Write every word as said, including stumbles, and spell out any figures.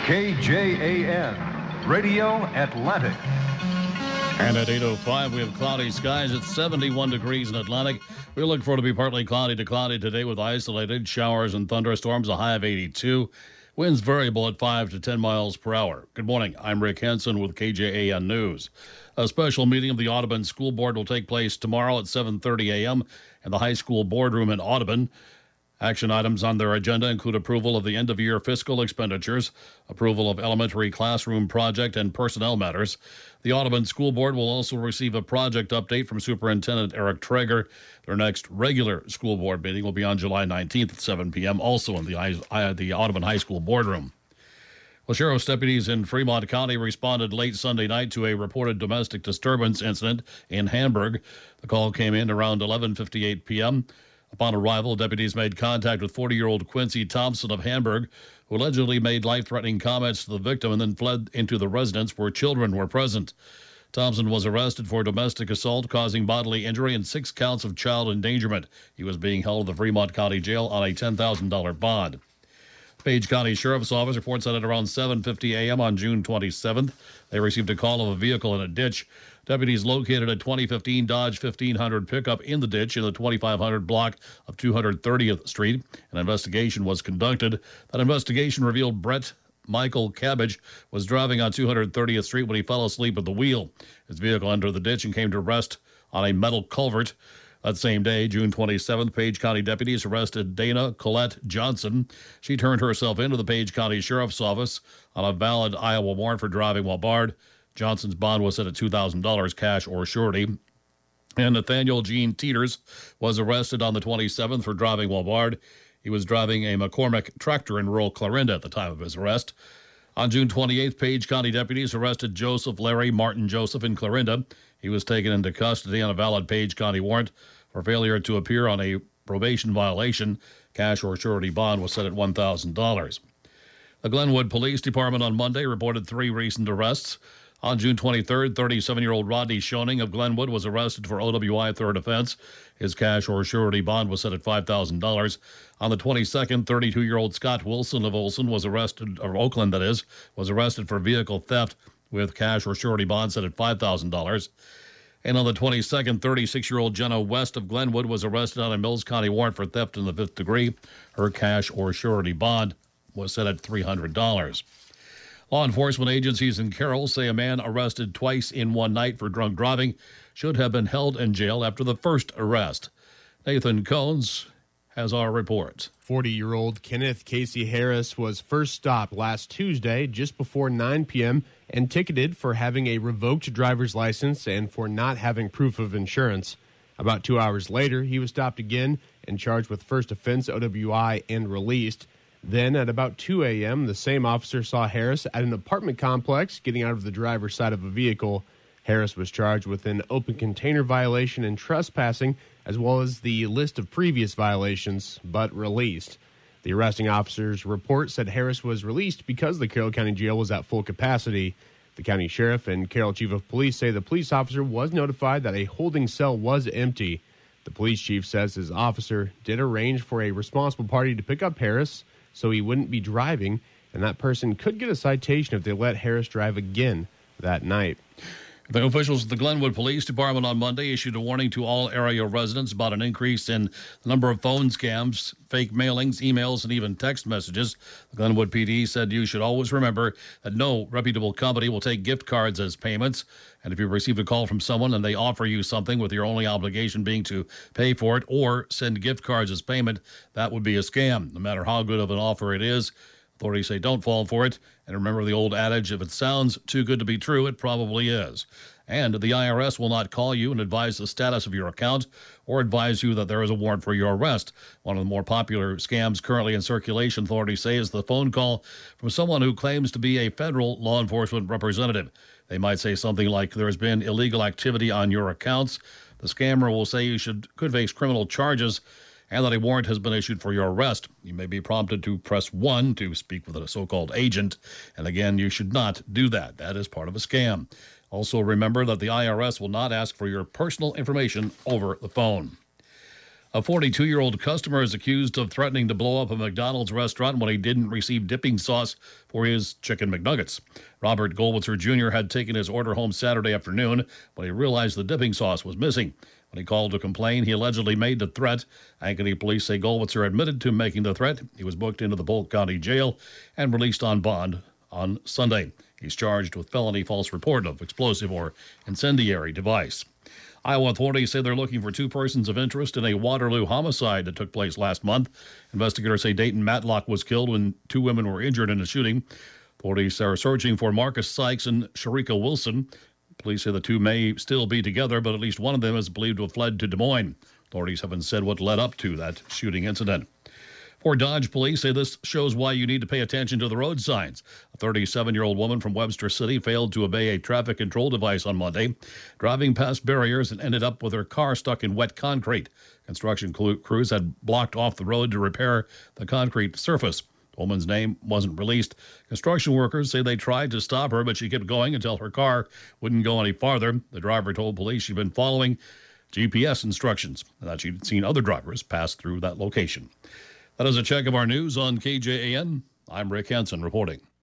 K J A N, Radio Atlantic. And at eight oh five, we have cloudy skies at seventy-one degrees in Atlantic. We look for it to be partly cloudy to cloudy today with isolated showers and thunderstorms, a high of eighty-two. Winds variable at five to ten miles per hour. Good morning. I'm Rick Henson with K J A N News. A special meeting of the Audubon School Board will take place tomorrow at seven thirty a.m. in the high school boardroom in Audubon. Action items on their agenda include approval of the end-of-year fiscal expenditures, approval of elementary classroom project and personnel matters. The Audubon School Board will also receive a project update from Superintendent Eric Traeger. Their next regular school board meeting will be on July nineteenth at seven p.m., also in the, the Audubon High School boardroom. Well, sheriff's deputies in Fremont County responded late Sunday night to a reported domestic disturbance incident in Hamburg. The call came in around eleven fifty-eight p.m., Upon arrival, deputies made contact with forty-year-old Quincy Thompson of Hamburg, who allegedly made life-threatening comments to the victim and then fled into the residence where children were present. Thompson was arrested for domestic assault causing bodily injury and six counts of child endangerment. He was being held at the Fremont County Jail on a ten thousand dollars bond. Page County Sheriff's Office reports that at around seven fifty a.m. on June twenty-seventh, they received a call of a vehicle in a ditch. Deputies located a twenty fifteen Dodge fifteen hundred pickup in the ditch in the twenty-five hundred block of two hundred thirtieth Street. An investigation was conducted. That investigation revealed Brett Michael Cabbage was driving on two hundred thirtieth Street when he fell asleep at the wheel. His vehicle entered the ditch and came to rest on a metal culvert. That same day, June twenty-seventh, Page County deputies arrested Dana Colette Johnson. She turned herself into the Page County Sheriff's Office on a valid Iowa warrant for driving while barred. Johnson's bond was set at two thousand dollars cash or surety. And Nathaniel Gene Teeters was arrested on the twenty-seventh for driving while barred. He was driving a McCormick tractor in rural Clarinda at the time of his arrest. On June twenty-eighth, Page County deputies arrested Joseph Larry Martin Joseph in Clarinda. He was taken into custody on a valid Page County warrant for failure to appear on a probation violation. Cash or surety bond was set at one thousand dollars. The Glenwood Police Department on Monday reported three recent arrests. On June twenty-third, thirty-seven-year-old Rodney Schoening of Glenwood was arrested for O W I third offense. His cash or surety bond was set at five thousand dollars. On the twenty-second, thirty-two-year-old Scott Wilson of Olson was arrested, or Oakland that is, was arrested for vehicle theft with cash or surety bond set at five thousand dollars. And on the twenty-second, thirty-six-year-old Jenna West of Glenwood was arrested on a Mills County warrant for theft in the fifth degree. Her cash or surety bond was set at three hundred dollars. Law enforcement agencies in Carroll say a man arrested twice in one night for drunk driving should have been held in jail after the first arrest. Nathan Cones has our report. forty-year-old Kenneth Casey Harris was first stopped last Tuesday just before nine p.m. and ticketed for having a revoked driver's license and for not having proof of insurance. About two hours later, he was stopped again and charged with first offense O W I and released. Then at about two a.m., the same officer saw Harris at an apartment complex getting out of the driver's side of a vehicle. Harris was charged with an open container violation and trespassing, as well as the list of previous violations, but released. The arresting officer's report said Harris was released because the Carroll County Jail was at full capacity. The county sheriff and Carroll chief of police say the police officer was notified that a holding cell was empty. The police chief says his officer did arrange for a responsible party to pick up Harris so he wouldn't be driving, and that person could get a citation if they let Harris drive again that night. The officials of the Glenwood Police Department on Monday issued a warning to all area residents about an increase in the number of phone scams, fake mailings, emails, and even text messages. The Glenwood P D said you should always remember that no reputable company will take gift cards as payments. And if you receive a call from someone and they offer you something with your only obligation being to pay for it or send gift cards as payment, that would be a scam, no matter how good of an offer it is. Authorities say don't fall for it. And remember the old adage, if it sounds too good to be true, it probably is. And the I R S will not call you and advise the status of your account or advise you that there is a warrant for your arrest. One of the more popular scams currently in circulation, authorities say, is the phone call from someone who claims to be a federal law enforcement representative. They might say something like there has been illegal activity on your accounts. The scammer will say you should could face criminal charges and that a warrant has been issued for your arrest. You may be prompted to press one to speak with a so-called agent. And again, you should not do that. That is part of a scam. Also remember that the I R S will not ask for your personal information over the phone. A forty-two-year-old customer is accused of threatening to blow up a McDonald's restaurant when he didn't receive dipping sauce for his chicken McNuggets. Robert Goldwitzer Junior had taken his order home Saturday afternoon when he realized the dipping sauce was missing. When he called to complain, he allegedly made the threat. Ankeny police say Goldwitzer admitted to making the threat. He was booked into the Polk County Jail and released on bond on Sunday. He's charged with felony false report of explosive or incendiary device. Iowa authorities say they're looking for two persons of interest in a Waterloo homicide that took place last month. Investigators say Dayton Matlock was killed when two women were injured in a shooting. Authorities are searching for Marcus Sykes and Sharika Wilson. Police say the two may still be together, but at least one of them is believed to have fled to Des Moines. Authorities haven't said what led up to that shooting incident. Fort Dodge police say this shows why you need to pay attention to the road signs. A thirty-seven-year-old woman from Webster City failed to obey a traffic control device on Monday, driving past barriers and ended up with her car stuck in wet concrete. Construction crews had blocked off the road to repair the concrete surface. The woman's name wasn't released. Construction workers say they tried to stop her, but she kept going until her car wouldn't go any farther. The driver told police she'd been following G P S instructions and that she'd seen other drivers pass through that location. That is a check of our news on K J A N. I'm Rick Hansen reporting.